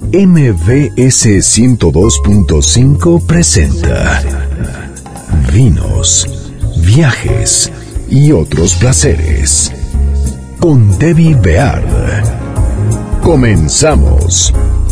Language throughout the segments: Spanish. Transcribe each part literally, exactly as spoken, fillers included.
M V S ciento dos punto cinco presenta Vinos, Viajes y otros placeres con Debbie Beard. Comenzamos.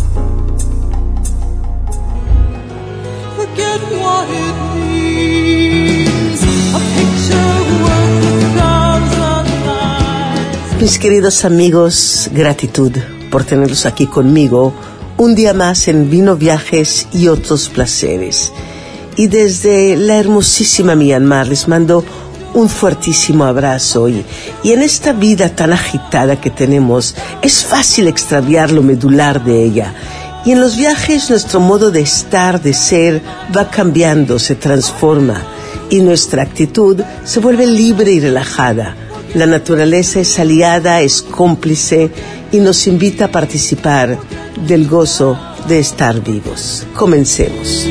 Mis queridos amigos, gratitud por tenerlos aquí conmigo un día más en Vino, Viajes y otros placeres. Y desde la hermosísima Myanmar les mando un fuertísimo abrazo. Y, y en esta vida tan agitada que tenemos, es fácil extraviar lo medular de ella. Y en los viajes nuestro modo de estar, de ser, va cambiando, se transforma. Y nuestra actitud se vuelve libre y relajada. La naturaleza es aliada, es cómplice y nos invita a participar del gozo de estar vivos. Comencemos.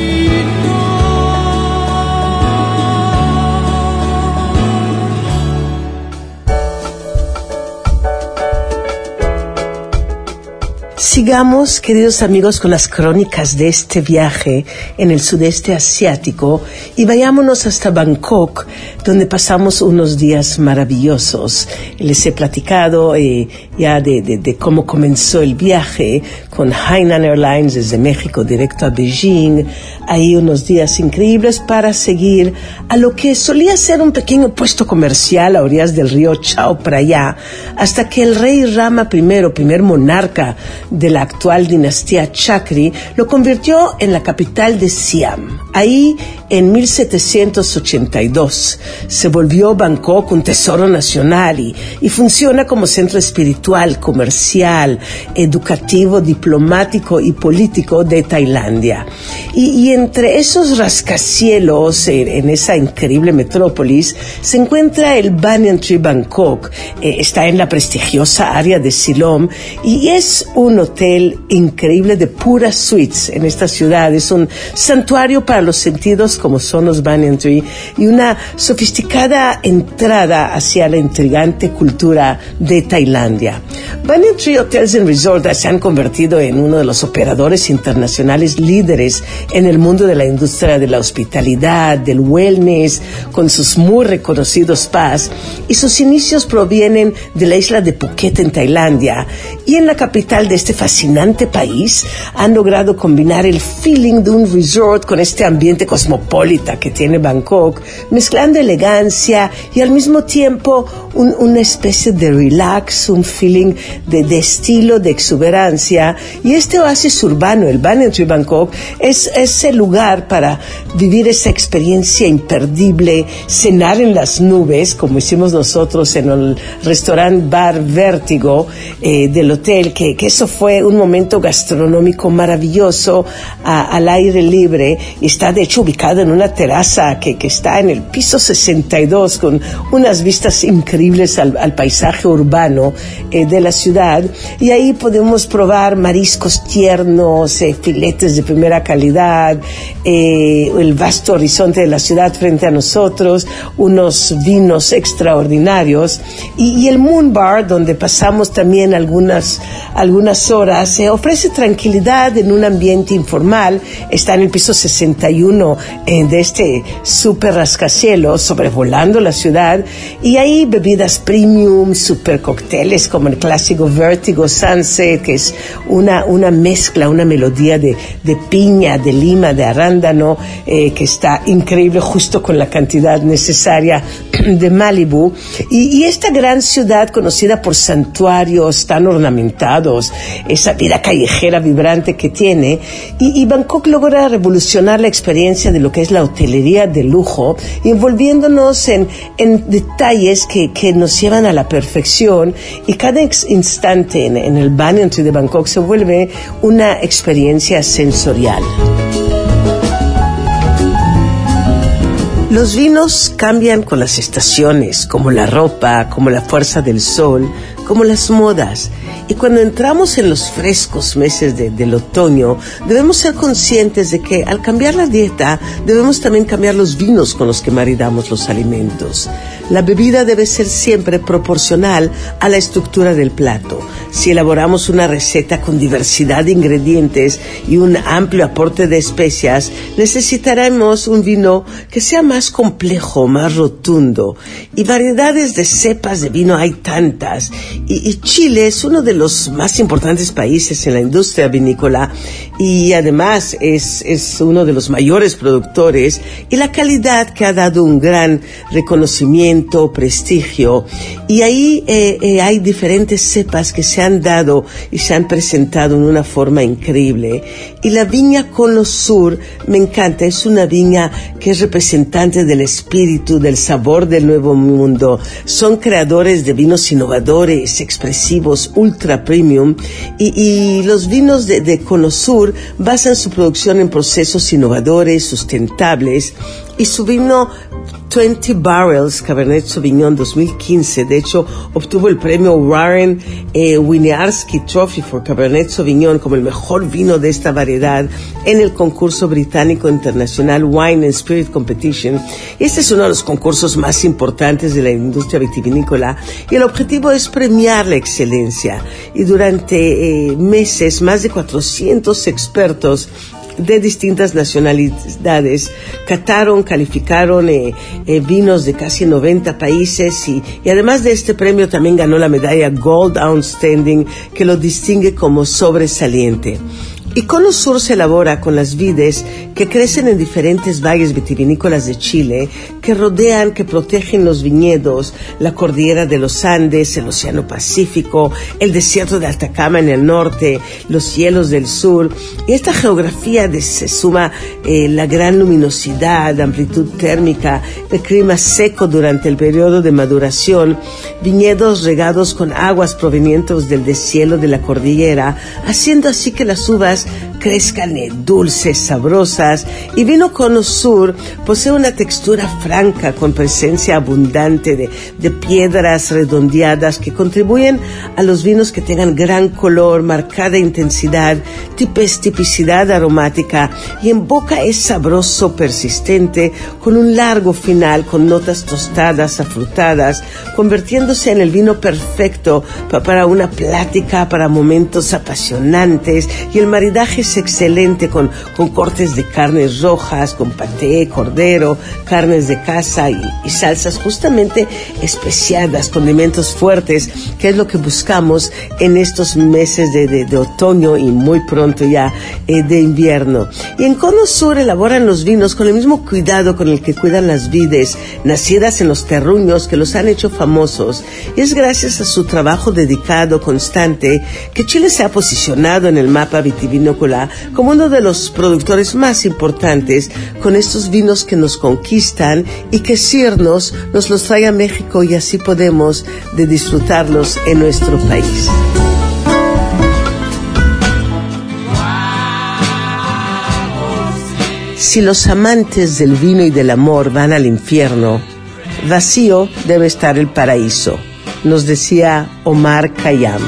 Sigamos, queridos amigos, con las crónicas de este viaje en el sudeste asiático y vayámonos hasta Bangkok, donde pasamos unos días maravillosos. Les he platicado eh, ya de, de, de cómo comenzó el viaje con Hainan Airlines desde México directo a Beijing. Ahí unos días increíbles para seguir a lo que solía ser un pequeño puesto comercial a orillas del río Chao Phraya, hasta que el rey Rama I, primer monarca de la actual dinastía Chakri, lo convirtió en la capital de Siam. Ahí, en mil setecientos ochenta y dos, se volvió Bangkok un tesoro nacional y, y funciona como centro espiritual, comercial, educativo, diplomático y político de Tailandia. Y, y entre esos rascacielos, en, en esa increíble metrópolis, se encuentra el Banyan Tree Bangkok. Eh, está en la prestigiosa área de Siloam y es un hotel increíble de puras suites en esta ciudad. Es un santuario para los sentidos como son los Banyan Tree y una sofisticada entrada hacia la intrigante cultura de Tailandia. Banyan Tree Hotels and Resorts se han convertido en uno de los operadores internacionales líderes en el mundo de la industria de la hospitalidad, del wellness, con sus muy reconocidos spas, y sus inicios provienen de la isla de Phuket en Tailandia, y en la capital de este fascinante país han logrado combinar el feeling de un resort con este ambiente cosmopolita que tiene Bangkok, mezclando elegancia y al mismo tiempo un, una especie de relax, un feeling de, de estilo, de exuberancia. Y este oasis urbano, el Banyan Tree Bangkok, es, es el lugar para vivir esa experiencia imperdible, cenar en las nubes, como hicimos nosotros en el restaurant bar Vértigo eh, del hotel, que, que eso fue un momento gastronómico maravilloso a, al aire libre, y está de hecho ubicado en una terraza que, que está en el piso sesenta y dos con unas vistas increíbles al, al paisaje urbano eh, de la ciudad, y ahí podemos probar mariscos tiernos, eh, filetes de primera calidad, eh, el vasto horizonte de la ciudad frente a nosotros, unos vinos extraordinarios, y, y el Moon Bar, donde pasamos también algunas algunas horas, se ofrece tranquilidad en un ambiente informal. Está en el piso sesenta y uno eh, de este super rascacielos sobrevolando la ciudad, y hay bebidas premium, super cócteles como el clásico Vértigo Sunset, que es una, una mezcla, una melodía de, de piña, de lima, de arándano, eh, que está increíble, justo con la cantidad necesaria de Malibu. Y, y esta gran ciudad conocida por santuarios tan ornamentados, esa vida callejera vibrante que tiene, y, y Bangkok logra revolucionar la experiencia de lo que es la hotelería de lujo, envolviéndonos en, en detalles que, que nos llevan a la perfección, y cada ex instante en, en el Banyan Tree de Bangkok se vuelve una experiencia sensorial. Los vinos cambian con las estaciones, como la ropa, como la fuerza del sol, como las modas. Y cuando entramos en los frescos meses de, del otoño, debemos ser conscientes de que al cambiar la dieta, debemos también cambiar los vinos con los que maridamos los alimentos. La bebida debe ser siempre proporcional a la estructura del plato. Si elaboramos una receta con diversidad de ingredientes y un amplio aporte de especias, necesitaremos un vino que sea más complejo, más rotundo. Y variedades de cepas de vino hay tantas. Y, y Chile es uno de los más importantes países en la industria vinícola y además es, es uno de los mayores productores, y la calidad que ha dado un gran reconocimiento, prestigio. Y ahí eh, eh, hay diferentes cepas que se han dado y se han presentado en una forma increíble. Y la viña Cono Sur me encanta, es una viña que es representante del espíritu, del sabor del nuevo mundo. Son creadores de vinos innovadores, expresivos, ultra premium, y, y los vinos de, de Cono Sur basan su producción en procesos innovadores, sustentables, y su vino veinte Barrels Cabernet Sauvignon dos mil quince, de hecho, obtuvo el premio Warren eh, Winiarski Trophy for Cabernet Sauvignon como el mejor vino de esta variedad en el concurso británico internacional Wine and Spirit Competition. Este es uno de los concursos más importantes de la industria vitivinícola, y el objetivo es premiar la excelencia. Y durante eh, meses, más de cuatrocientos expertos de distintas nacionalidades cataron, calificaron eh, eh, vinos de casi noventa países, y, y además de este premio también ganó la medalla Gold Outstanding, que lo distingue como sobresaliente. Y Cono Sur se elabora con las vides que crecen en diferentes valles vitivinícolas de Chile, que rodean, que protegen los viñedos, la cordillera de los Andes, el Océano Pacífico, el desierto de Atacama en el norte, los hielos del sur. Y esta geografía de, se suma eh, la gran luminosidad, amplitud térmica, el clima seco durante el periodo de maduración, viñedos regados con aguas provenientes del deshielo de la cordillera, haciendo así que las uvas crezcan eh, dulces, sabrosas. Y vino Cono Sur posee una textura franca con presencia abundante de, de piedras redondeadas que contribuyen a los vinos que tengan gran color, marcada intensidad, tipes, tipicidad aromática, y en boca es sabroso, persistente, con un largo final, con notas tostadas, afrutadas, convirtiéndose en el vino perfecto pa- para una plática, para momentos apasionantes. Y el maridaje es excelente con, con cortes de carnes rojas, con paté, cordero, carnes de caza y, y salsas justamente especiadas, condimentos fuertes, que es lo que buscamos en estos meses de, de, de otoño y muy pronto ya eh, de invierno. Y en Cono Sur elaboran los vinos con el mismo cuidado con el que cuidan las vides, nacidas en los terruños que los han hecho famosos. Y es gracias a su trabajo dedicado, constante, que Chile se ha posicionado en el mapa vitivinícola como uno de los productores más importantes, con estos vinos que nos conquistan y que Cirnos nos los trae a México, y así podemos de disfrutarlos en nuestro país. Si los amantes del vino y del amor van al infierno, vacío debe estar el paraíso, nos decía Omar Khayyam.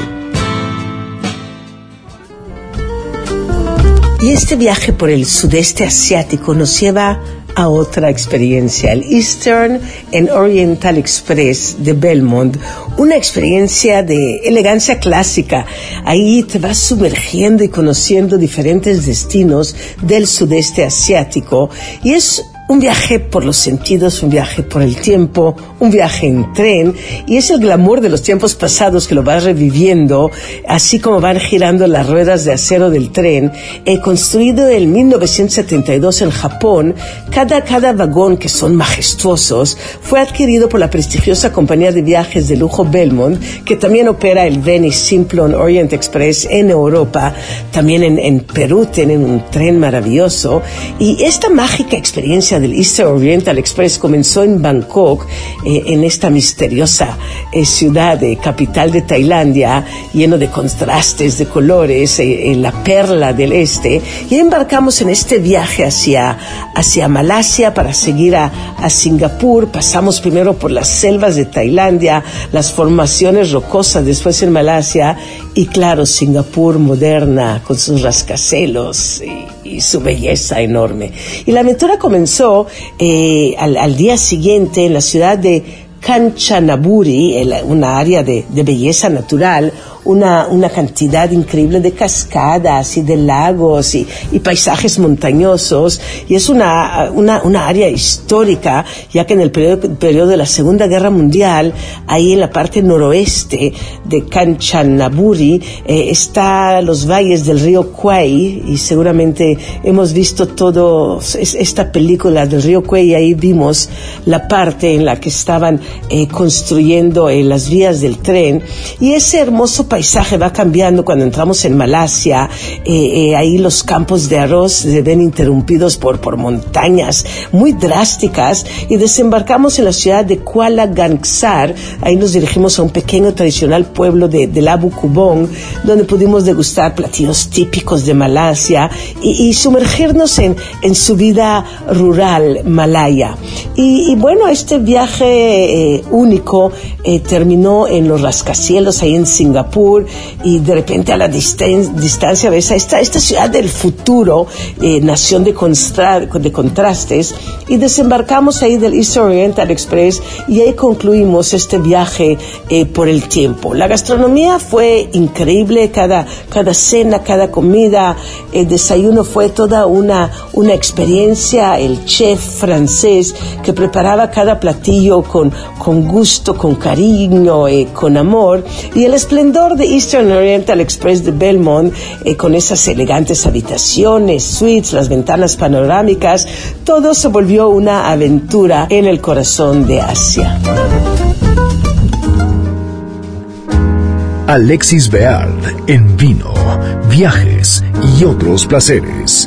Y este viaje por el sudeste asiático nos lleva a otra experiencia, el Eastern and Oriental Express de Belmond, una experiencia de elegancia clásica. Ahí te vas sumergiendo y conociendo diferentes destinos del sudeste asiático, y es un viaje por los sentidos, un viaje por el tiempo, un viaje en tren, y es el glamour de los tiempos pasados que lo vas reviviendo, así como van girando las ruedas de acero del tren. Eh, construido en mil novecientos setenta y dos en Japón, cada, cada vagón, que son majestuosos, fue adquirido por la prestigiosa compañía de viajes de lujo Belmond, que también opera el Venice Simplon Orient Express en Europa. También en, en Perú tienen un tren maravilloso, y esta mágica experiencia experiencia del Eastern Oriental Express comenzó en Bangkok, eh, en esta misteriosa eh, ciudad, eh, capital de Tailandia, lleno de contrastes, de colores, eh, en la perla del este, y embarcamos en este viaje hacia, hacia Malasia para seguir a, a Singapur. Pasamos primero por las selvas de Tailandia, las formaciones rocosas, después en Malasia, y claro, Singapur moderna, con sus rascacielos y, y su belleza enorme. Y la aventura comenzó eh, al, al día siguiente en la ciudad de Kanchanaburi, una área de, de belleza natural, una, una cantidad increíble de cascadas y de lagos y, y paisajes montañosos, y es una, una, una área histórica, ya que en el periodo, periodo de la Segunda Guerra Mundial, ahí en la parte noroeste de Kanchanaburi, eh, está los valles del río Kwai, y seguramente hemos visto todo es, esta película del río Kwai, y ahí vimos la parte en la que estaban eh, construyendo eh, las vías del tren, y ese hermoso paisaje va cambiando cuando entramos en Malasia. Eh, eh, ahí los campos de arroz se ven interrumpidos por, por montañas muy drásticas, y desembarcamos en la ciudad de Kuala Kangsar. Ahí nos dirigimos a un pequeño tradicional pueblo de, de Labu Kubong, donde pudimos degustar platillos típicos de Malasia y, y sumergirnos en, en su vida rural malaya. Y, y bueno, este viaje eh, único eh, terminó en los rascacielos ahí en Singapur, y de repente a la distan- distancia ves a esta, esta ciudad del futuro, eh, nación de, constra- de contrastes, y desembarcamos ahí del Eastern Oriental Express, y ahí concluimos este viaje eh, por el tiempo. La gastronomía fue increíble, cada, cada cena, cada comida, el desayuno fue toda una, una experiencia. El chef francés que preparaba cada platillo con, con gusto, con cariño, eh, con amor, y el esplendor de Eastern Oriental Express de Belmont, eh, con esas elegantes habitaciones, suites, las ventanas panorámicas, todo se volvió una aventura en el corazón de Asia. Alexis Beard en vino, viajes y otros placeres.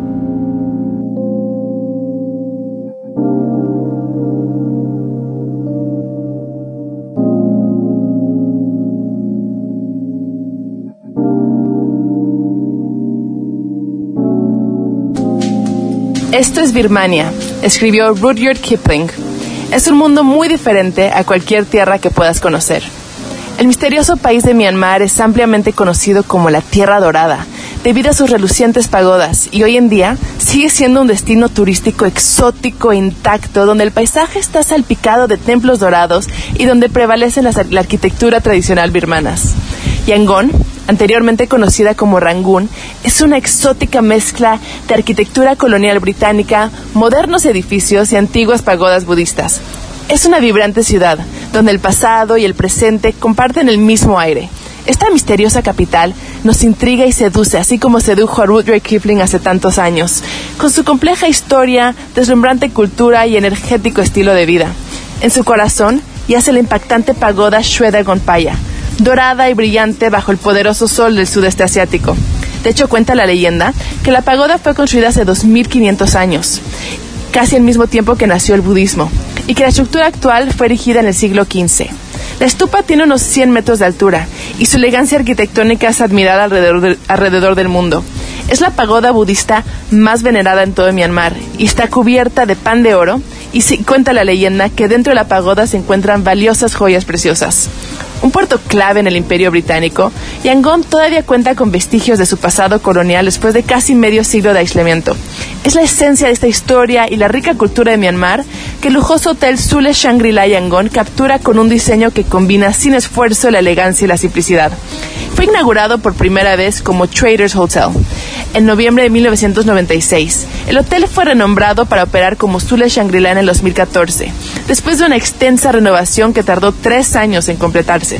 Esto es Birmania, escribió Rudyard Kipling. Es un mundo muy diferente a cualquier tierra que puedas conocer. El misterioso país de Myanmar es ampliamente conocido como la Tierra Dorada, debido a sus relucientes pagodas, y hoy en día sigue siendo un destino turístico exótico e intacto, donde el paisaje está salpicado de templos dorados y donde prevalece la, la arquitectura tradicional birmanas. Yangon, anteriormente conocida como Rangún, es una exótica mezcla de arquitectura colonial británica, modernos edificios y antiguas pagodas budistas. Es una vibrante ciudad, donde el pasado y el presente comparten el mismo aire. Esta misteriosa capital nos intriga y seduce, así como sedujo a Rudyard Kipling hace tantos años, con su compleja historia, deslumbrante cultura y energético estilo de vida. En su corazón yace la impactante pagoda Shweta Gonpaya, dorada y brillante bajo el poderoso sol del sudeste asiático. De hecho, cuenta la leyenda que la pagoda fue construida hace dos mil quinientos años, casi al mismo tiempo que nació el budismo, y que la estructura actual fue erigida en el siglo quince. La estupa tiene unos cien metros de altura, y su elegancia arquitectónica es admirada alrededor, de, alrededor del mundo. Es la pagoda budista más venerada en todo Myanmar, y está cubierta de pan de oro, y sí, cuenta la leyenda que dentro de la pagoda se encuentran valiosas joyas preciosas. Un puerto clave en el Imperio Británico, Yangon todavía cuenta con vestigios de su pasado colonial después de casi medio siglo de aislamiento. Es la esencia de esta historia y la rica cultura de Myanmar que el lujoso hotel Sule Shangri-La Yangon captura con un diseño que combina sin esfuerzo la elegancia y la simplicidad. Fue inaugurado por primera vez como Traders Hotel en noviembre de mil novecientos noventa y seis. El hotel fue renombrado para operar como Sule Shangri-La en el dos mil catorce, después de una extensa renovación que tardó tres años en completarse.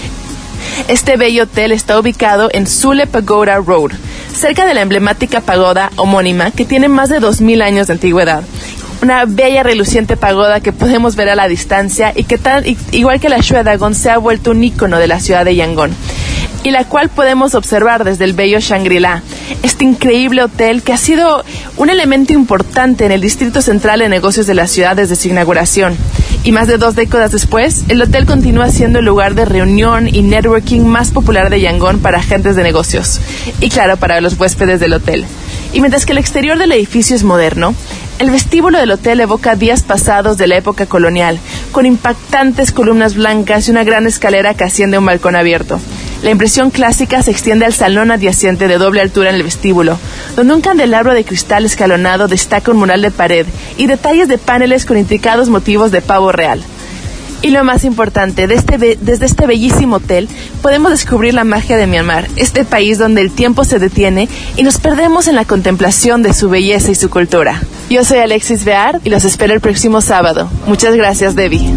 Este bello hotel está ubicado en Sule Pagoda Road, cerca de la emblemática pagoda homónima que tiene más de dos mil años de antigüedad. Una bella reluciente pagoda que podemos ver a la distancia y que tan, igual que la Shweta Gon, se ha vuelto un ícono de la ciudad de Yangon, y la cual podemos observar desde el bello Shangri-La, este increíble hotel que ha sido un elemento importante en el Distrito Central de Negocios de la ciudad desde su inauguración. Y más de dos décadas después, el hotel continúa siendo el lugar de reunión y networking más popular de Yangon para agentes de negocios. Y claro, para los huéspedes del hotel. Y mientras que el exterior del edificio es moderno, el vestíbulo del hotel evoca días pasados de la época colonial, con impactantes columnas blancas y una gran escalera que asciende a un balcón abierto. La impresión clásica se extiende al salón adyacente de doble altura en el vestíbulo, donde un candelabro de cristal escalonado destaca un mural de pared y detalles de paneles con intricados motivos de pavo real. Y lo más importante, de este be- desde este bellísimo hotel podemos descubrir la magia de Myanmar, este país donde el tiempo se detiene y nos perdemos en la contemplación de su belleza y su cultura. Yo soy Alexis Beard y los espero el próximo sábado. Muchas gracias, Debbie.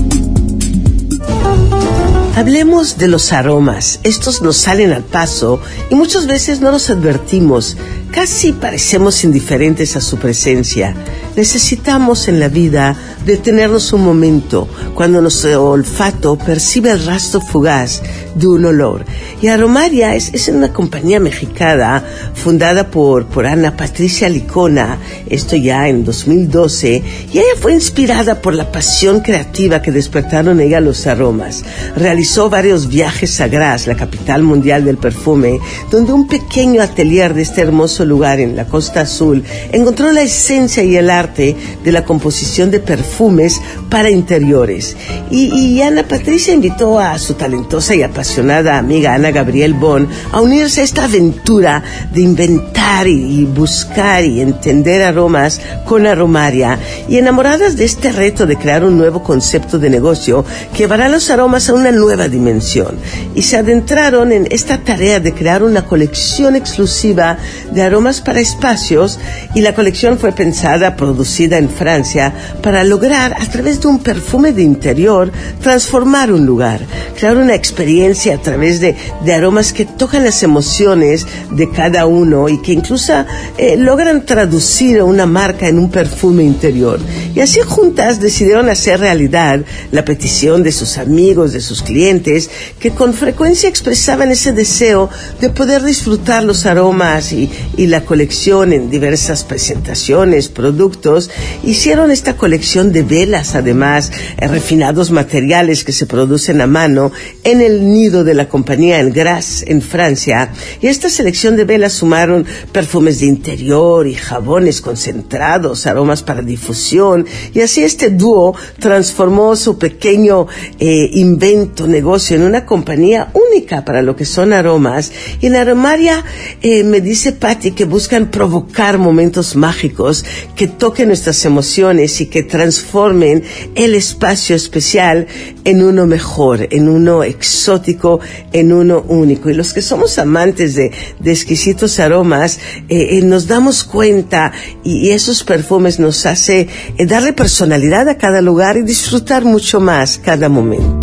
Hablemos de los aromas. Estos nos salen al paso y muchas veces no los advertimos. Casi parecemos indiferentes a su presencia. Necesitamos en la vida detenernos un momento cuando nuestro olfato percibe el rastro fugaz de un olor. Y Aromaria es, es una compañía mexicana fundada por, por Ana Patricia Licona, esto ya en dos mil doce, y ella fue inspirada por la pasión creativa que despertaron en ella los aromas. Realizó varios viajes a Graz, la capital mundial del perfume, donde un pequeño atelier de este hermoso lugar en la Costa Azul encontró la esencia y el arte de la composición de perfumes para interiores. Y, y Ana Patricia invitó a su talentosa y apasionada amiga Ana Gabriel Bon a unirse a esta aventura de inventar y, y buscar y entender aromas con Aromaria, y enamoradas de este reto de crear un nuevo concepto de negocio que llevará los aromas a una nueva dimensión, y se adentraron en esta tarea de crear una colección exclusiva de aromas para espacios, y la colección fue pensada, producida en Francia, para lograr a través de un perfume de interior transformar un lugar, crear una experiencia a través de, de aromas que tocan las emociones de cada uno y que incluso eh, logran traducir una marca en un perfume interior. Y así juntas decidieron hacer realidad la petición de sus amigos, de sus clientes, que con frecuencia expresaban ese deseo de poder disfrutar los aromas y, y la colección en diversas presentaciones, productos. Hicieron esta colección de velas, además, eh, refinados materiales que se producen a mano en el nido de la compañía en Graz, en Francia. Y esta selección de velas sumaron perfumes de interior y jabones concentrados, aromas para difusión, y así este dúo transformó su pequeño eh, invento, negocio, en una compañía única para lo que son aromas. Y en Aromaria eh, me dice Patti que buscan provocar momentos mágicos que toquen nuestras emociones y que transformen el espacio especial en uno mejor, en uno exótico, en uno único. Y los que somos amantes de, de exquisitos aromas, eh, eh, nos damos cuenta, y, y esos perfumes nos hace eh, darle personalidad a cada lugar y disfrutar mucho más cada momento.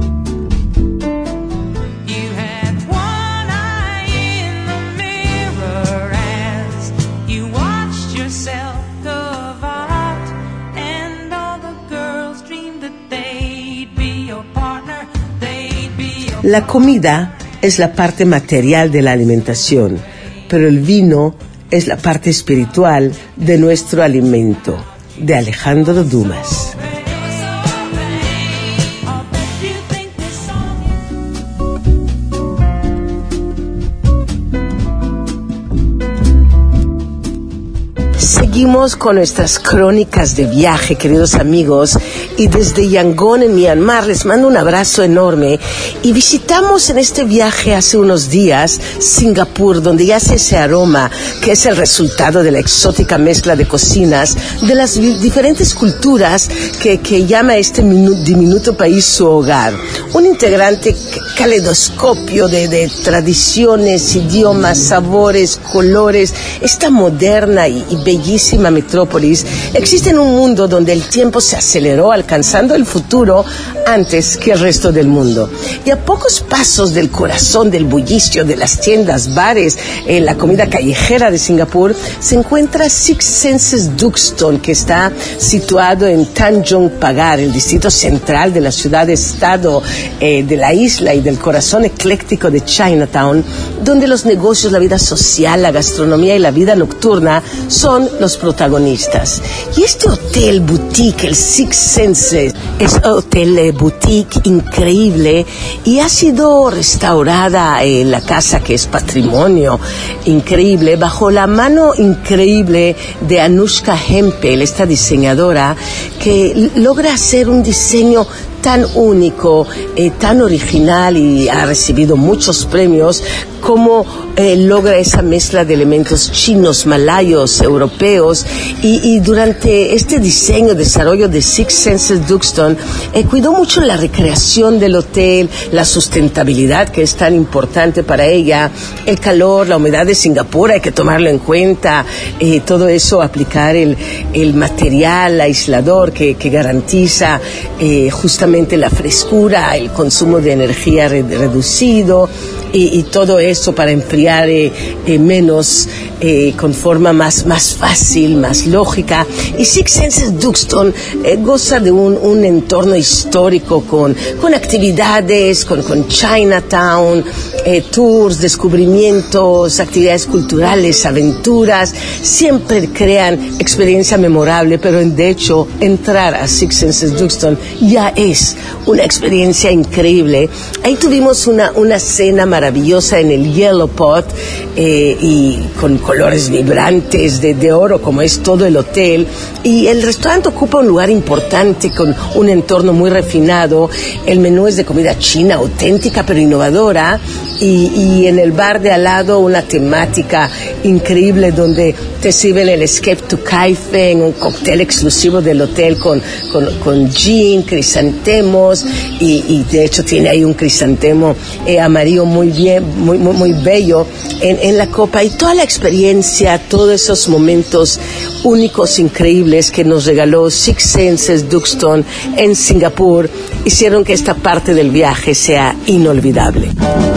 La comida es la parte material de la alimentación, pero el vino es la parte espiritual de nuestro alimento. De Alejandro Dumas. Seguimos con nuestras crónicas de viaje, queridos amigos, y desde Yangon, en Myanmar, les mando un abrazo enorme. Y visitamos en este viaje hace unos días Singapur, donde yace ese aroma que es el resultado de la exótica mezcla de cocinas de las diferentes culturas que, que llama este minu- diminuto país su hogar. Un integrante caleidoscopio de, de tradiciones, idiomas, sabores, colores, esta moderna y, y bellísima bellísima metrópolis, existe un mundo donde el tiempo se aceleró alcanzando el futuro antes que el resto del mundo. Y a pocos pasos del corazón del bullicio de las tiendas, bares, eh, la comida callejera de Singapur, se encuentra Six Senses Duxton, que está situado en Tanjong Pagar, el distrito central de la ciudad-estado eh, de la isla y del corazón ecléctico de Chinatown, donde los negocios, la vida social, la gastronomía y la vida nocturna son los protagonistas. Y este hotel boutique, el Six Senses, es un hotel eh, boutique increíble y ha sido restaurada eh, la casa, que es patrimonio increíble, bajo la mano increíble de Anushka Hempel, esta diseñadora que logra hacer un diseño tan único, eh, tan original, y ha recibido muchos premios, como eh, logra esa mezcla de elementos chinos, malayos, europeos, y, y durante este diseño, desarrollo de Six Senses Duxton, eh, cuidó mucho la recreación del hotel, la sustentabilidad, que es tan importante para ella, el calor, la humedad de Singapur, hay que tomarlo en cuenta, eh, todo eso, aplicar el, el material aislador que, que garantiza eh, justamente la frescura, el consumo de energía re- reducido, y, y todo eso para enfriar eh, eh, menos, eh, con forma más, más fácil, más lógica. Y Six Senses Duxton eh, goza de un, un entorno histórico con, con actividades, con, con Chinatown, eh, tours, descubrimientos, actividades culturales, aventuras. Siempre crean experiencia memorable, pero de hecho entrar a Six Senses Duxton ya es una experiencia increíble. Ahí tuvimos una, una cena maravillosa en el Yellow Pot, eh, y con colores vibrantes de, de oro, como es todo el hotel, y el restaurante ocupa un lugar importante con un entorno muy refinado. El menú es de comida china auténtica pero innovadora, y, y en el bar de al lado una temática increíble donde te sirven el Escape to Kaifeng, un cóctel exclusivo del hotel con, con, con gin, crisantemos, y, y de hecho tiene ahí un crisantemo eh, amarillo muy bien, muy, muy, muy bello en, en la copa, y toda la experiencia, todos esos momentos únicos, increíbles que nos regaló Six Senses Duxton en Singapur, hicieron que esta parte del viaje sea inolvidable.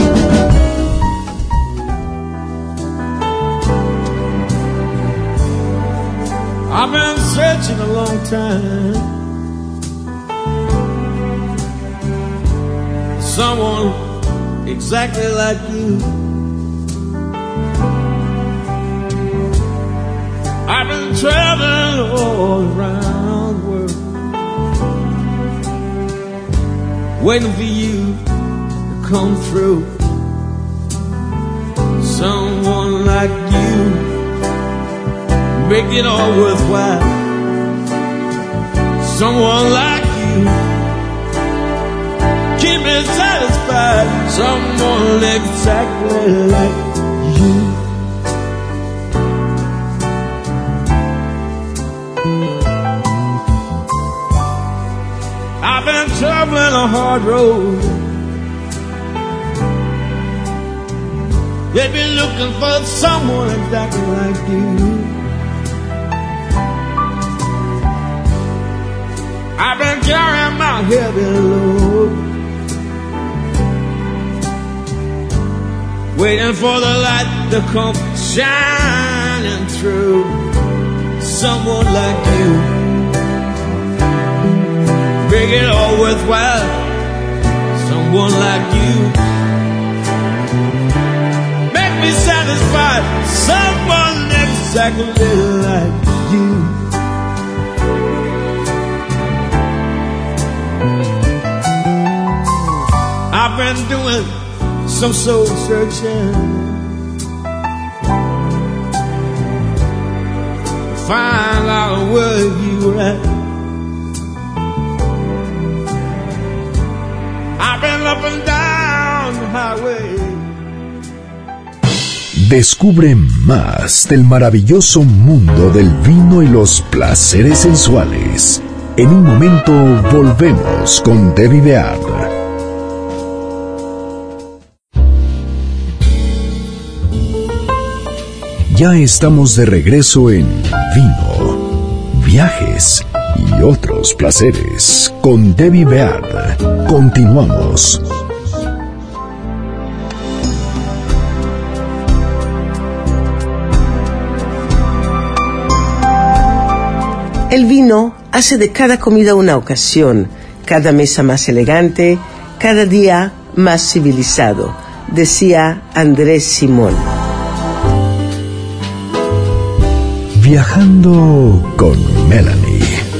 I've been searching a long time, someone exactly like you. I've been traveling all around the world, waiting for you to come through. Someone like you make it all worthwhile. Someone like you keep me satisfied. Someone exactly like you. I've been traveling a hard road, they've been looking for someone exactly like you. I've been carrying my heavy load, waiting for the light to come shining through. Someone like you make it all worthwhile. Someone like you make me satisfied. Someone exactly like you. I've been doing some soul searching, find out where you were at. I've been up and down the highway. Descubre más del maravilloso mundo del vino y los placeres sensuales. En un momento volvemos con Debbie Beard. ya estamos de regreso en Vino, Viajes y otros placeres con Debbie Beard. Continuamos. El vino hace de cada comida una ocasión, cada mesa más elegante, cada día más civilizado, decía Andrés Simón. Viajando con Melanie.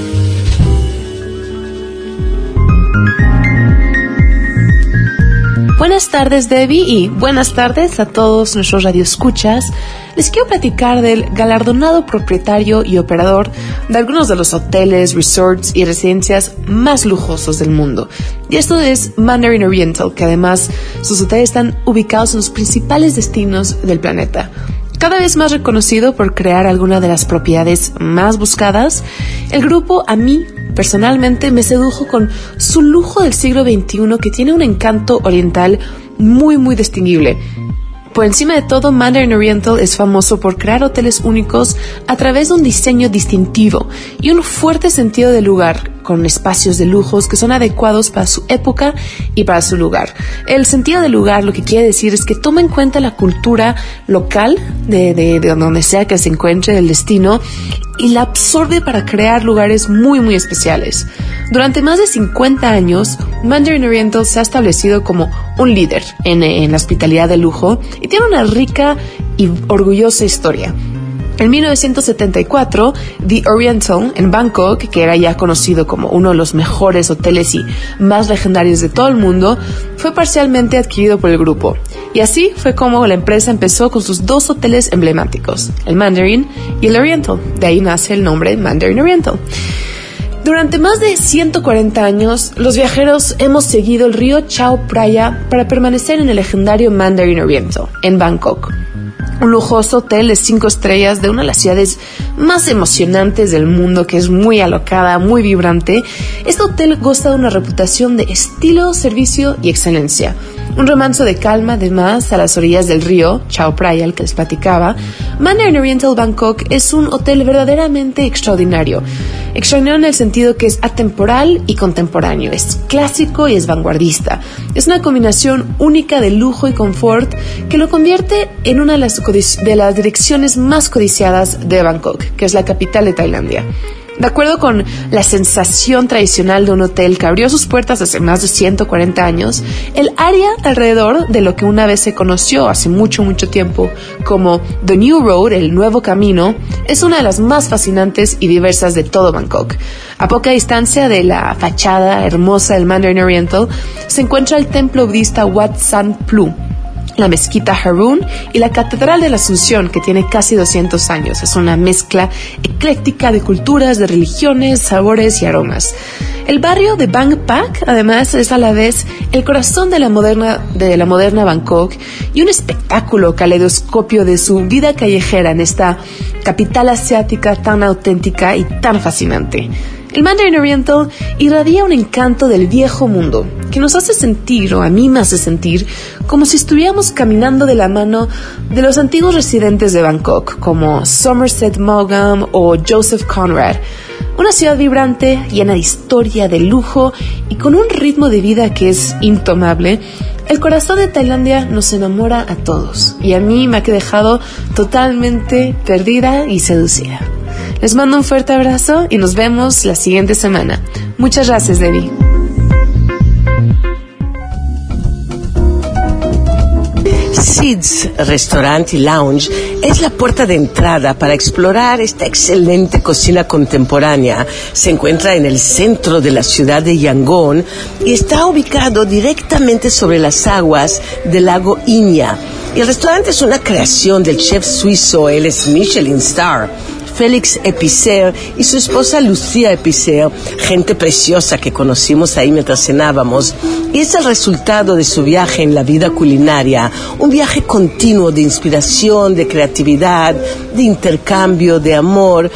Buenas tardes, Debbie, y buenas tardes a todos nuestros radioescuchas. Les quiero platicar del galardonado propietario y operador de algunos de los hoteles, resorts y residencias más lujosos del mundo. Y esto es Mandarin Oriental, que además sus hoteles están ubicados en los principales destinos del planeta. Cada vez más reconocido por crear algunas de las propiedades más buscadas, el grupo a mí personalmente me sedujo con su lujo del siglo veintiuno, que tiene un encanto oriental muy muy distinguible. Por encima de todo, Mandarin Oriental es famoso por crear hoteles únicos a través de un diseño distintivo y un fuerte sentido del lugar, con espacios de lujos que son adecuados para su época y para su lugar. El sentido del lugar lo que quiere decir es que toma en cuenta la cultura local de, de, de donde sea que se encuentre el destino y la absorbe para crear lugares muy muy especiales. Durante más de cincuenta años, Mandarin Oriental se ha establecido como un líder en, en la hospitalidad de lujo y tiene una rica y orgullosa historia. En mil novecientos setenta y cuatro, The Oriental en Bangkok, que era ya conocido como uno de los mejores hoteles y más legendarios de todo el mundo, fue parcialmente adquirido por el grupo. Y así fue como la empresa empezó con sus dos hoteles emblemáticos, el Mandarin y el Oriental. De ahí nace el nombre Mandarin Oriental. Durante más de ciento cuarenta años, los viajeros hemos seguido el río Chao Phraya para permanecer en el legendario Mandarin Oriental, en Bangkok. Un lujoso hotel de cinco estrellas de una de las ciudades más emocionantes del mundo, que es muy alocada, muy vibrante. Este hotel goza de una reputación de estilo, servicio y excelencia. Un remanso de calma, además, a las orillas del río Chao Phraya, el que les platicaba. Mandarin Oriental Bangkok es un hotel verdaderamente extraordinario. Extraordinario en el sentido que es atemporal y contemporáneo, es clásico y es vanguardista. Es una combinación única de lujo y confort que lo convierte en una de las, codici- de las direcciones más codiciadas de Bangkok, que es la capital de Tailandia. De acuerdo con la sensación tradicional de un hotel que abrió sus puertas hace más de ciento cuarenta años, el área alrededor de lo que una vez se conoció hace mucho, mucho tiempo como The New Road, el nuevo camino, es una de las más fascinantes y diversas de todo Bangkok. A poca distancia de la fachada hermosa del Mandarin Oriental se encuentra el templo budista Wat Saen Plu, la mezquita Harun y la Catedral de la Asunción, que tiene casi doscientos años. Es una mezcla ecléctica de culturas, de religiones, sabores y aromas. El barrio de Bang Pak, además, es a la vez el corazón de la moderna, de la moderna Bangkok y un espectáculo caleidoscopio de su vida callejera en esta capital asiática tan auténtica y tan fascinante. El Mandarin Oriental irradia un encanto del viejo mundo que nos hace sentir, o a mí me hace sentir, como si estuviéramos caminando de la mano de los antiguos residentes de Bangkok, como Somerset Maugham o Joseph Conrad. Una ciudad vibrante, llena de historia, de lujo y con un ritmo de vida que es intomable. El corazón de Tailandia nos enamora a todos y a mí me ha dejado totalmente perdida y seducida. Les mando un fuerte abrazo y nos vemos la siguiente semana. Muchas gracias, Debbie. Sid's Restaurant y Lounge es la puerta de entrada para explorar esta excelente cocina contemporánea. Se encuentra en el centro de la ciudad de Yangon y está ubicado directamente sobre las aguas del lago Inya. El restaurante es una creación del chef suizo, él es Michelin Star, Félix Epicel y su esposa Lucía Epicel, gente preciosa que conocimos ahí mientras cenábamos, y es el resultado de su viaje en la vida culinaria, un viaje continuo de inspiración, de creatividad, de intercambio, de amor.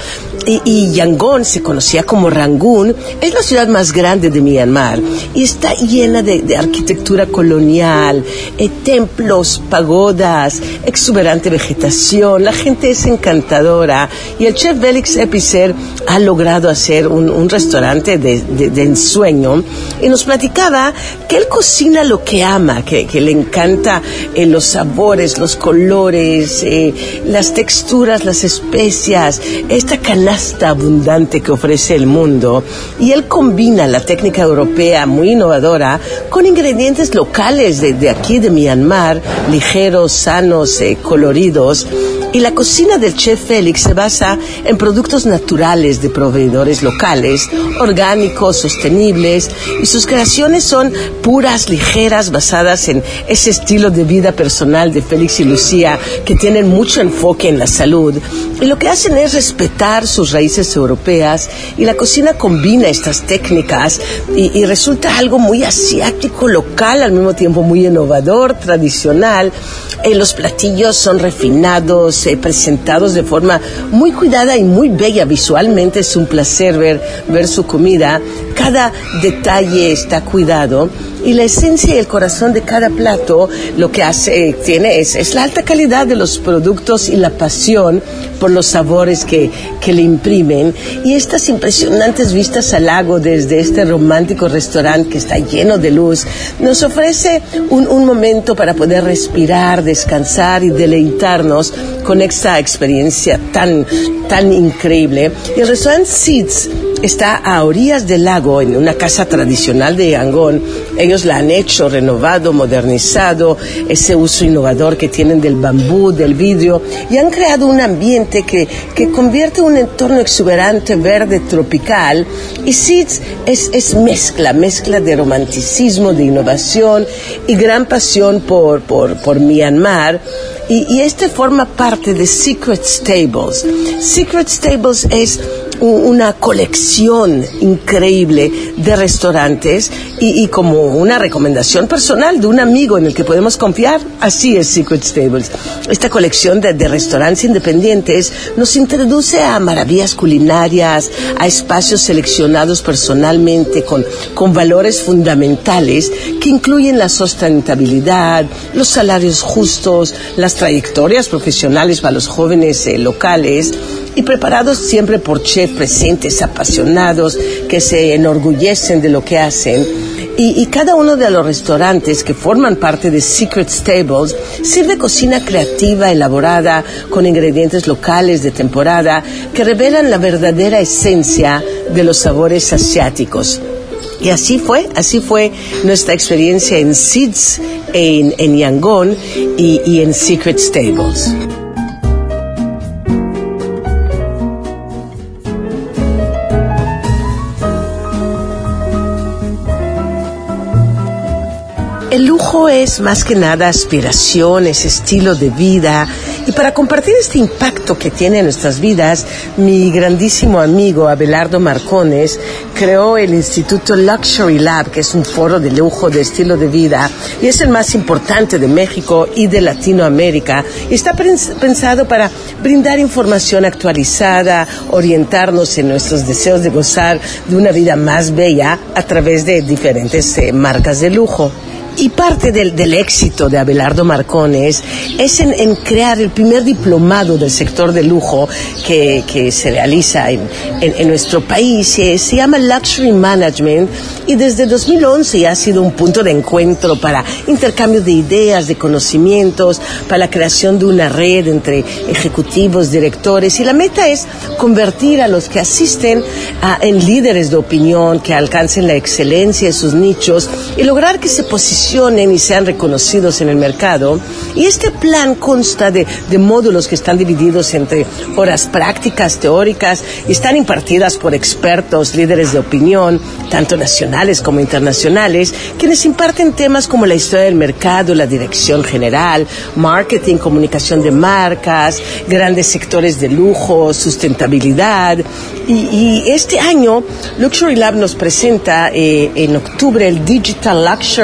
Y, y Yangon se conocía como Rangún, es la ciudad más grande de Myanmar y está llena de, de arquitectura colonial, eh, templos, pagodas, exuberante vegetación, la gente es encantadora y el chef Félix Epicer ha logrado hacer un, un restaurante de, de, de ensueño y nos platicaba que él cocina lo que ama, que, que le encanta eh, los sabores, los colores, eh, las texturas, las especias, esta canasta abundante que ofrece el mundo, y él combina la técnica europea muy innovadora con ingredientes locales de, de aquí de Myanmar, ligeros, sanos, eh, coloridos. Y la cocina del chef Félix se basa en productos naturales de proveedores locales, orgánicos, sostenibles, y sus creaciones son puras, ligeras, basadas en ese estilo de vida personal de Félix y Lucía, que tienen mucho enfoque en la salud. Y lo que hacen es respetar sus raíces europeas, y la cocina combina estas técnicas y, y resulta algo muy asiático, local, al mismo tiempo muy innovador, tradicional. Eh, los platillos son refinados, eh, presentados de forma muy cuidada y muy bella. Visualmente es un placer ver, ver su comida. Cada detalle está cuidado y la esencia y el corazón de cada plato lo que hace, eh, tiene es, es la alta calidad de los productos y la pasión por los sabores que, que le imprimen, y estas impresionantes vistas al lago desde este romántico restaurante que está lleno de luz nos ofrece un, un momento para poder respirar, descansar y deleitarnos con esta experiencia tan, tan increíble. Y el restaurante Seeds está a orillas del lago, en una casa tradicional de Yangon. Ellos la han hecho, renovado, modernizado, ese uso innovador que tienen del bambú, del vidrio, y han creado un ambiente que, que convierte un entorno exuberante, verde, tropical. Y Seeds es, es mezcla, mezcla de romanticismo, de innovación y gran pasión por, por, por Myanmar. Y, y este forma parte de Secret Stables. Secret Stables es una colección increíble de restaurantes y, y como una recomendación personal de un amigo en el que podemos confiar, así es Secret Stables. Esta colección de, de restaurantes independientes nos introduce a maravillas culinarias, a espacios seleccionados personalmente con, con valores fundamentales que incluyen la sustentabilidad, los salarios justos, las trayectorias profesionales para los jóvenes eh, locales, y preparados siempre por chefs presentes, apasionados, que se enorgullecen de lo que hacen. Y, y cada uno de los restaurantes que forman parte de Secret Stables sirve cocina creativa, elaborada con ingredientes locales de temporada que revelan la verdadera esencia de los sabores asiáticos. Y así fue, así fue nuestra experiencia en Seeds, en, en Yangon y, y en Secret Stables. El lujo es más que nada aspiración, es estilo de vida, y para compartir este impacto que tiene en nuestras vidas, mi grandísimo amigo Abelardo Marcones creó el Instituto Luxury Lab, que es un foro de lujo de estilo de vida, y es el más importante de México y de Latinoamérica, y está pensado para brindar información actualizada, orientarnos en nuestros deseos de gozar de una vida más bella a través de diferentes eh, marcas de lujo. Y parte del, del éxito de Abelardo Marcones es en, en crear el primer diplomado del sector de lujo que, que se realiza en, en, en nuestro país. Se, se llama Luxury Management, y desde dos mil once ya ha sido un punto de encuentro para intercambio de ideas, de conocimientos, para la creación de una red entre ejecutivos, directores, y la meta es convertir a los que asisten a, en líderes de opinión, que alcancen la excelencia en sus nichos y lograr que se posicionen y sean reconocidos en el mercado. Y este plan consta de, de módulos que están divididos entre horas prácticas, teóricas, y están impartidas por expertos, líderes de opinión, tanto nacionales como internacionales, quienes imparten temas como la historia del mercado, la dirección general, marketing, comunicación de marcas, grandes sectores de lujo, sustentabilidad. Y, y este año Luxury Lab nos presenta eh, en octubre el Digital Luxury Week,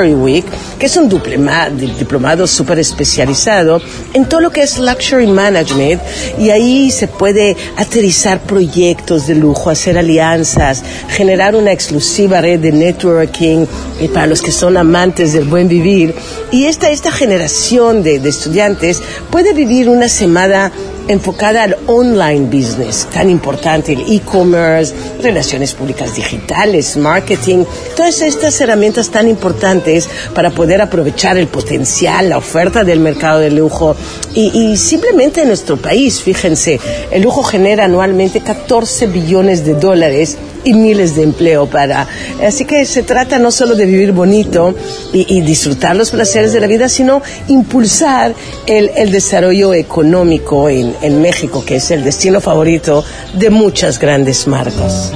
que es un diploma, diplomado súper especializado en todo lo que es Luxury Management, y ahí se puede aterrizar proyectos de lujo, hacer alianzas, generar una exclusiva red de networking eh, para los que son amantes del buen vivir. Y esta, esta generación de, de estudiantes puede vivir una semana enfocada al online business, tan importante, el e-commerce, relaciones públicas digitales, marketing, todas estas herramientas tan importantes para poder aprovechar el potencial, la oferta del mercado del lujo. Y, y simplemente en nuestro país, fíjense, el lujo genera anualmente catorce billones de dólares y miles de empleo para... Así que se trata no solo de vivir bonito y, y disfrutar los placeres de la vida, sino impulsar el, el desarrollo económico en, en México, que es el destino favorito de muchas grandes marcas.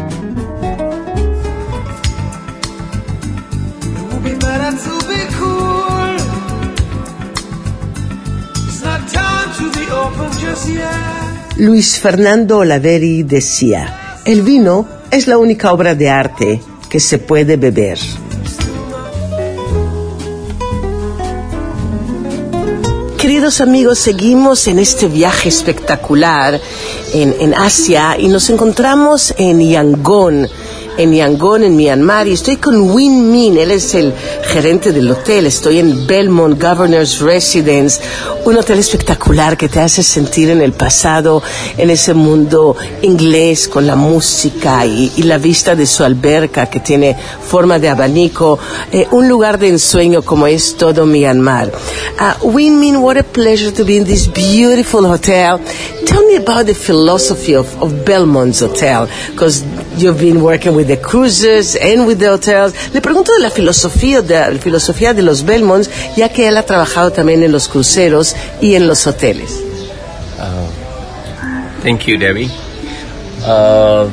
Luis Fernando Oliveri decía: el vino es la única obra de arte que se puede beber. Queridos amigos, seguimos en este viaje espectacular en, en Asia y nos encontramos en Yangon, en Yangon, en Myanmar, y estoy con Win Min. Él es el gerente del hotel. Estoy en Belmont Governor's Residence, un hotel espectacular que te hace sentir en el pasado, en ese mundo inglés, con la música y, y la vista de su alberca que tiene forma de abanico, eh, un lugar de ensueño como es todo Myanmar. Uh, Win Min, what a pleasure to be in this beautiful hotel. Tell me about the philosophy of, of Belmont's Hotel, because you've been working with the cruises and with the hotels. Le pregunto de la filosofía de la filosofía de los Belmonts, ya que él ha trabajado también en los cruceros y en los hoteles. Uh, thank you, Debbie. Uh,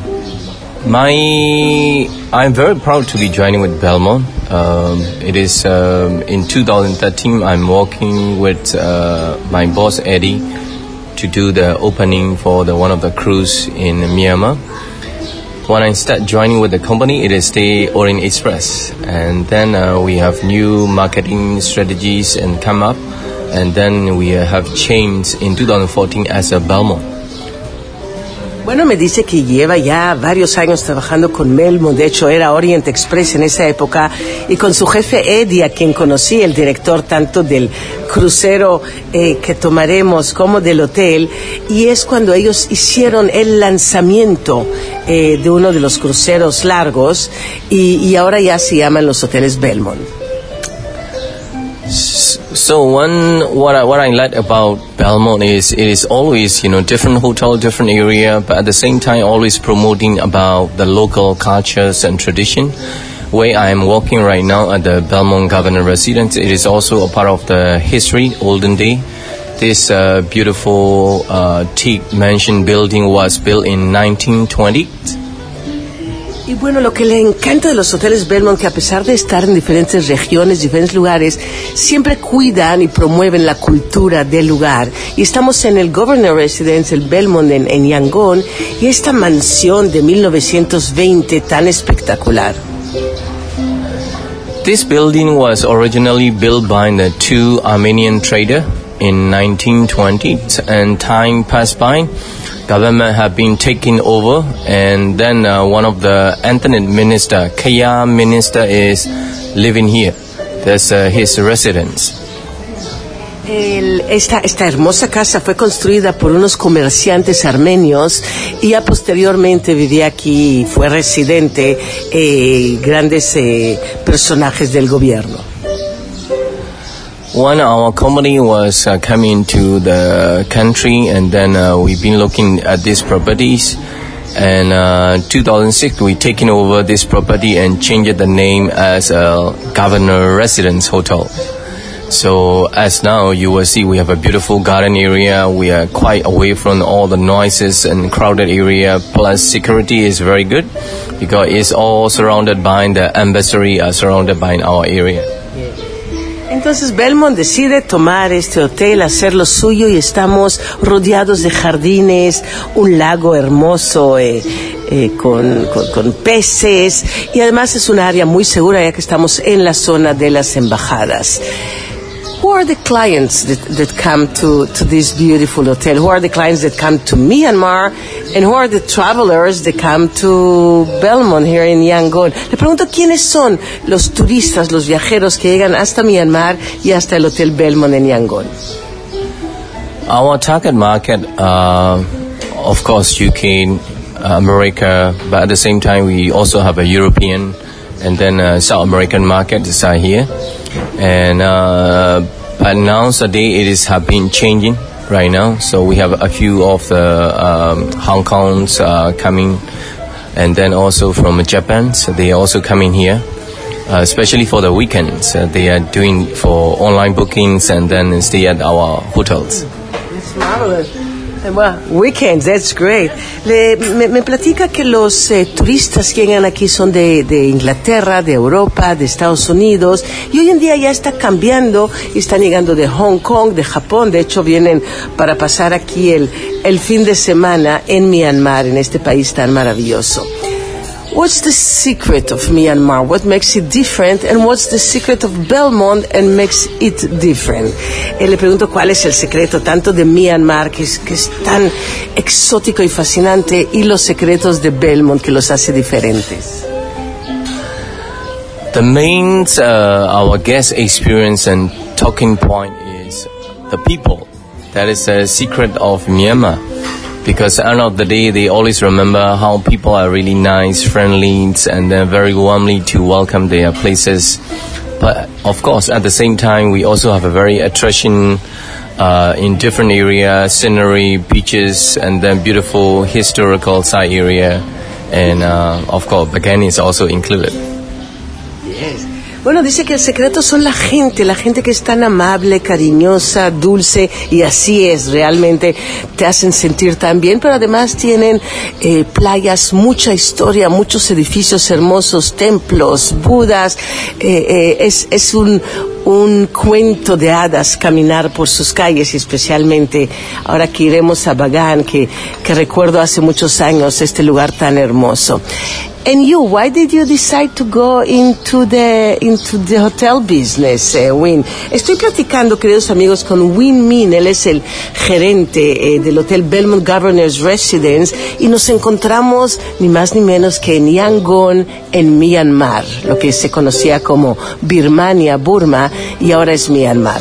my, I'm very proud to be joining with Belmont. Um, it is um, in two thousand thirteen. I'm working with uh, my boss Eddie to do the opening for the one of the cruise in Myanmar. When I start joining with the company, it is the Orient Express, and then uh, we have new marketing strategies and come up, and then we have changed in two thousand fourteen as a Belmont. Bueno, me dice que lleva ya varios años trabajando con Belmont. De hecho, era Orient Express en esa época, y con su jefe Eddie, a quien conocí, el director tanto del crucero eh, que tomaremos como del hotel, y es cuando ellos hicieron el lanzamiento eh, de uno de los cruceros largos, y, y ahora ya se llaman los hoteles Belmont. So one what I what I like about Belmont is it is always, you know, different hotel, different area, but at the same time always promoting about the local cultures and tradition. Where I am working right now at the Belmont Governor Residence, it is also a part of the history, olden day. This uh, beautiful uh, teak mansion building was built in nineteen twenty. Y bueno, lo que le encanta de los hoteles Belmont, que a pesar de estar en diferentes regiones, diferentes lugares, siempre cuidan y promueven la cultura del lugar. Y estamos en el Governor Residence, el Belmont en, en Yangon, y esta mansión de mil novecientos veinte tan espectacular. This building was originally built by the two Armenian traders in nineteen twenty, and time passed by. Government have been taken over, and then uh, one of the Antonin minister, Kaya minister, is living here. That's uh, his residence. El, esta, esta hermosa casa fue construida por unos comerciantes armenios, y ya posteriormente vivía aquí y fue residente eh, grandes eh, personajes del gobierno. When our company was uh, coming to the country, and then uh, we've been looking at these properties, and uh, two thousand six we taken over this property and changed the name as a Governor Residence Hotel. So as now you will see, we have a beautiful garden area. We are quite away from all the noises and crowded area. Plus security is very good because it's all surrounded by the embassy, uh, surrounded by our area. Entonces Belmont decide tomar este hotel, hacer lo suyo, y estamos rodeados de jardines, un lago hermoso, eh, eh, con, con, con peces, y además es un área muy segura ya que estamos en la zona de las embajadas. Who are the clients that, that come to, to this beautiful hotel? Who are the clients that come to Myanmar? And who are the travelers that come to Belmont here in Yangon? Le pregunto quiénes son los turistas, los viajeros que llegan hasta Myanmar y hasta el Hotel Belmont en Yangon. Our target market, uh, of course, U K, America, but at the same time we also have a European and then uh, South American market is uh, here. And uh, but now today it is have been changing right now. So we have a few of the um, Hong Kongs uh, coming, and then also from Japan. So they are also coming here, uh, especially for the weekends. Uh, they are doing for online bookings and then stay at our hotels. It's marvelous. Well, weekends, that's great. Le, me, me platica que los eh, turistas que llegan aquí son de, de Inglaterra, de Europa, de Estados Unidos, y hoy en día ya está cambiando y están llegando de Hong Kong, de Japón. De hecho, vienen para pasar aquí el, el fin de semana en Myanmar, en este país tan maravilloso. What's the secret of Myanmar? What makes it different? And what's the secret of Belmont and makes it different? Eh, le pregunto cuál es el secreto tanto de Myanmar, que es, que es tan exótico y fascinante, y los secretos de Belmont que los hace diferentes. The main, uh, our guest experience and talking point is the people. That is the secret of Myanmar. Because at the end of the day, they always remember how people are really nice, friendly, and they're very warmly to welcome their places. But of course, at the same time, we also have a very attraction uh, in different areas, scenery, beaches, and then beautiful historical site area. And uh, of course, Bagan is also included. Yes. Bueno, dice que el secreto son la gente, la gente que es tan amable, cariñosa, dulce, y así es, realmente te hacen sentir tan bien, pero además tienen eh, playas, mucha historia, muchos edificios hermosos, templos, budas, eh, eh, es, es un, un cuento de hadas caminar por sus calles, y especialmente ahora que iremos a Bagan, que, que recuerdo hace muchos años este lugar tan hermoso. And you, why did you decide to go into the into the hotel business, uh, Win? Estoy platicando, queridos amigos, con Win Min. Él es el gerente eh, del Hotel Belmont Governor's Residence, y nos encontramos ni más ni menos que en Yangon, en Myanmar, lo que se conocía como Birmania, Burma, y ahora es Myanmar.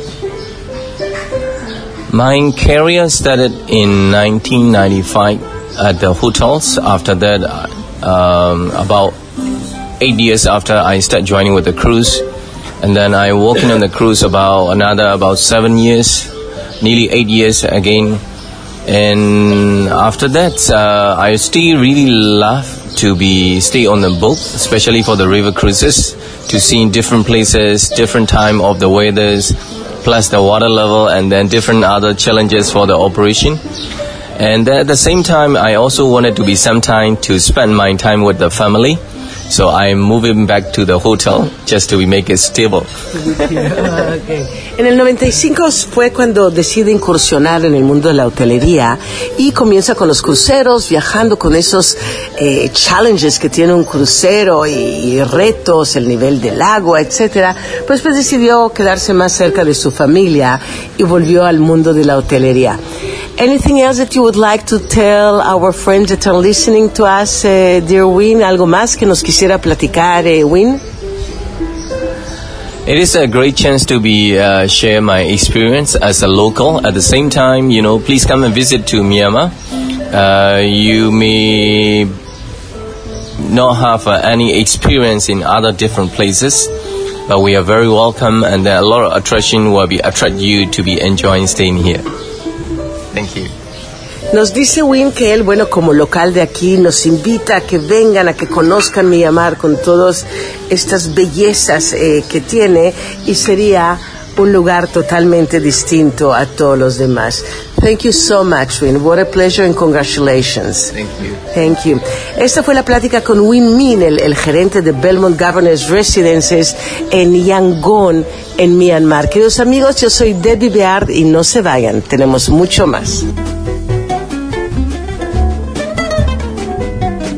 My career started in nineteen ninety-five at the hotels. After that, Um, about eight years after I started joining with the cruise, and then I working on the cruise about another about seven years, nearly eight years again. And after that, uh, I still really love to be stay on the boat, especially for the river cruises, to see different places, different time of the weathers, plus the water level, and then different other challenges for the operation. And at the same time, I also wanted to be some time to spend my time with the family. So I'm moving back to the hotel just to make it stable. Okay. En el noventa y cinco fue cuando decide incursionar en el mundo de la hotelería y comienza con los cruceros, viajando con esos eh, challenges que tiene un crucero y, y retos, el nivel del agua, etcétera. Pues pues decidió quedarse más cerca de su familia y volvió al mundo de la hotelería. Anything else that you would like to tell our friends that are listening to us, uh, dear Win? ¿Algo más que nos quisiera platicar, eh, Win? It is a great chance to be uh, share my experience as a local. At the same time, you know, please come and visit to Myanmar. Uh, you may not have uh, any experience in other different places, but we are very welcome, and there are a lot of attraction will be attract you to be enjoying staying here. Thank you. Nos dice Win que él, bueno, como local de aquí, nos invita a que vengan, a que conozcan Myanmar con todas estas bellezas eh, que tiene, y sería un lugar totalmente distinto a todos los demás. Thank you so much, Win. What a pleasure and congratulations. Thank you. Thank you. Esta fue la plática con Win Min, el, el gerente de Belmont Governor's Residences en Yangon, en Myanmar. Queridos amigos, yo soy Debbie Beard y no se vayan, tenemos mucho más.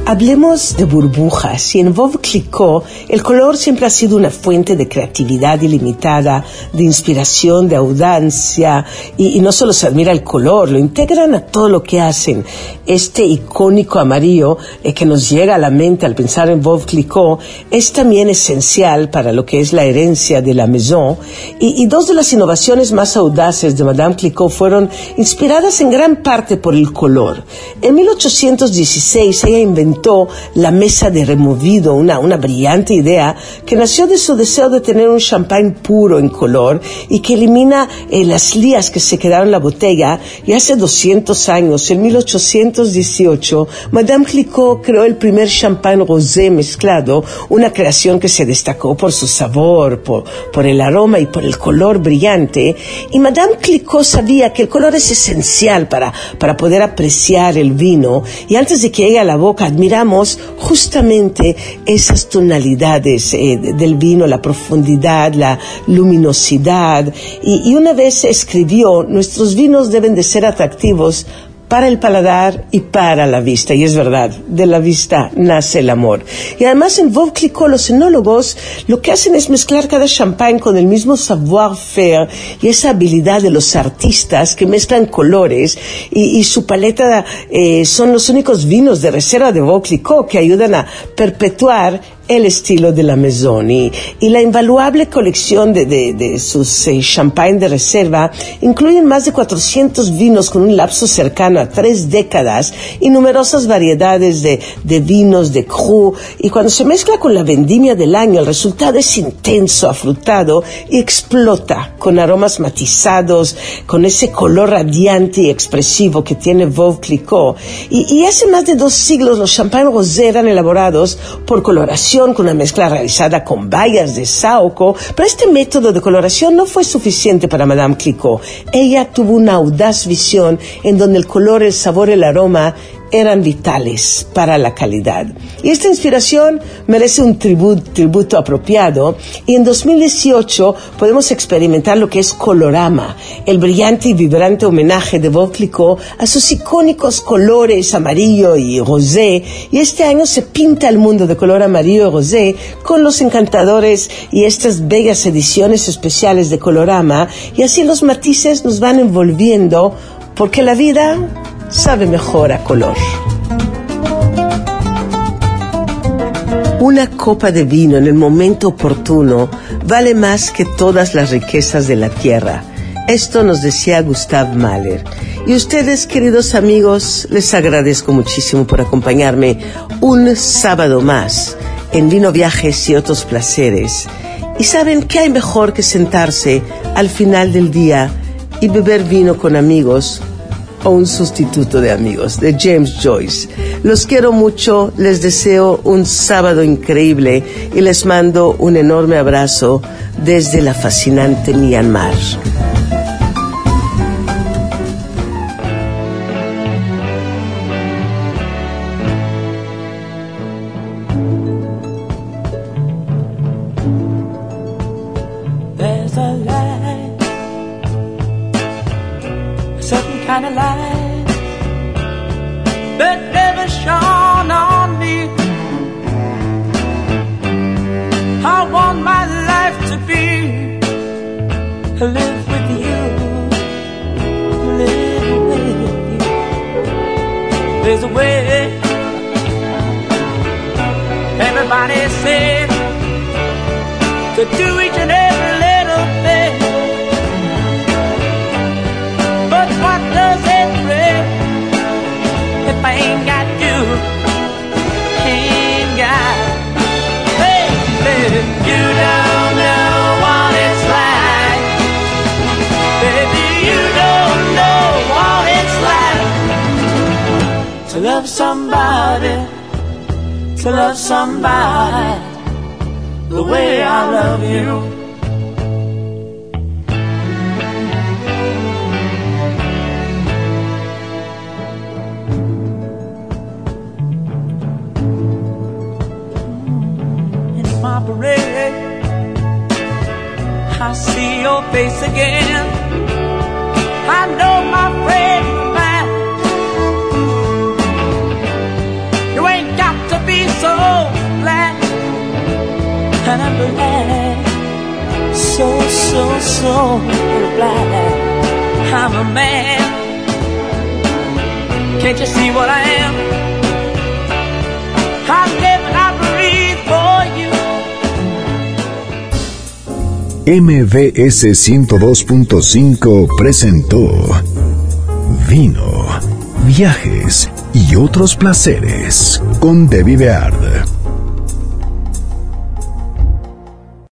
Hablemos de burbujas, y en Veuve Clicquot el color siempre ha sido una fuente de creatividad ilimitada, de inspiración, de audacia, y, y no solo se admira el color, lo integran a todo lo que hacen. Este icónico amarillo eh, que nos llega a la mente al pensar en Veuve Clicquot es también esencial para lo que es la herencia de la Maison, y, y dos de las innovaciones más audaces de Madame Clicquot fueron inspiradas en gran parte por el color. En mil ochocientos dieciséis ella inventó la mesa de removido, una, una brillante idea que nació de su deseo de tener un champán puro en color y que elimina eh, las lías que se quedaron en la botella. Y hace doscientos años, en mil ochocientos dieciocho, Madame Clicquot creó el primer champán rosé mezclado, una creación que se destacó por su sabor, por, por el aroma y por el color brillante. Y Madame Clicquot sabía que el color es esencial para, para poder apreciar el vino, y antes de que llegue a la boca admiramos justamente esas tonalidades eh, del vino, la profundidad, la luminosidad, y, y una vez escribió: nuestros vinos deben de ser atractivos para el paladar y para la vista. Y es verdad, de la vista nace el amor. Y además en Veuve Clicquot los enólogos lo que hacen es mezclar cada champán con el mismo savoir-faire y esa habilidad de los artistas que mezclan colores, y, y su paleta eh, son los únicos vinos de reserva de Veuve Clicquot que ayudan a perpetuar el estilo de la Maison, y, y la invaluable colección de, de, de sus eh, champagne de reserva incluyen más de cuatrocientos vinos con un lapso cercano a tres décadas y numerosas variedades de, de vinos, de cru, y cuando se mezcla con la vendimia del año el resultado es intenso, afrutado, y explota con aromas matizados, con ese color radiante y expresivo que tiene Veuve Clicquot. Y, y hace más de dos siglos los champagnes rosé eran elaborados por coloración, con una mezcla realizada con bayas de saúco, pero este método de coloración no fue suficiente para Madame Clicquot. Ella tuvo una audaz visión en donde el color, el sabor, el aroma eran vitales para la calidad. Y esta inspiración merece un tributo, tributo apropiado, y en dos mil dieciocho podemos experimentar lo que es Colorama, el brillante y vibrante homenaje de Veuve Clicquot a sus icónicos colores amarillo y rosé, y este año se pinta el mundo de color amarillo y rosé con los encantadores y estas bellas ediciones especiales de Colorama, y así los matices nos van envolviendo, porque la vida sabe mejor a color. Una copa de vino en el momento oportuno vale más que todas las riquezas de la tierra. Esto nos decía Gustav Mahler. Y ustedes, queridos amigos, les agradezco muchísimo por acompañarme un sábado más en Vino, Viajes y Otros Placeres. Y saben qué hay mejor que sentarse al final del día y beber vino con amigos, o un sustituto de amigos, de James Joyce. Los quiero mucho, les deseo un sábado increíble y les mando un enorme abrazo desde la fascinante Myanmar. Kind of light that never shone on me. I want my life to be live with you, live with you. There's a way. Everybody says to do each and every little thing. What does it bring if I ain't got you? Ain't got, baby, you don't know what it's like. Baby, you don't know what it's like to love somebody, to love somebody the way I love you. I see your face again. I know my friend man. You ain't got so, so, so glad I'm a man. Can't you see what I am? I live and I breathe for you. M V S ciento dos punto cinco presentó Vino, Viajes y otros placeres con Debbie Beard.